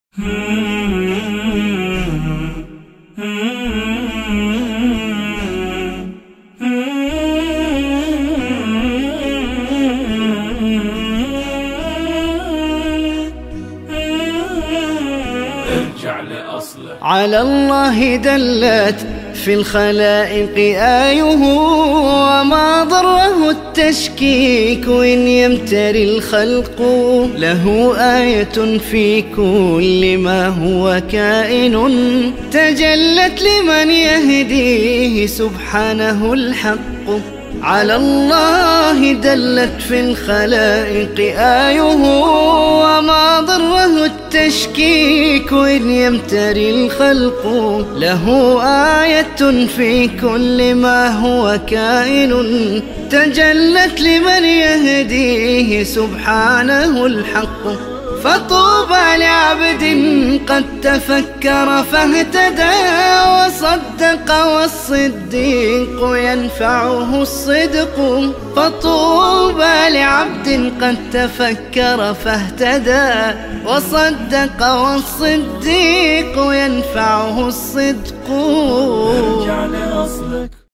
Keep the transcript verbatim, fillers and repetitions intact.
ارجع لأصله. على الله دلت في الخلائق آيه، وما ضره التشكيك إن يمتري الخلق. له آية في كل ما هو كائن، تجلت لمن يهديه سبحانه الحق. على الله دلت في الخلائق آيه، وما ضره التشكيك إن يمتري الخلق. له آية في كل ما هو كائن، تجلت لمن يهديه سبحانه الحق. فطوبى لعبد قد تفكر فاهتدى وصدق، والصديق ينفعه الصدق. فطوبى لعبد قد تفكر فاهتدى وصدق، والصديق ينفعه الصدق. ارجع لأصلك.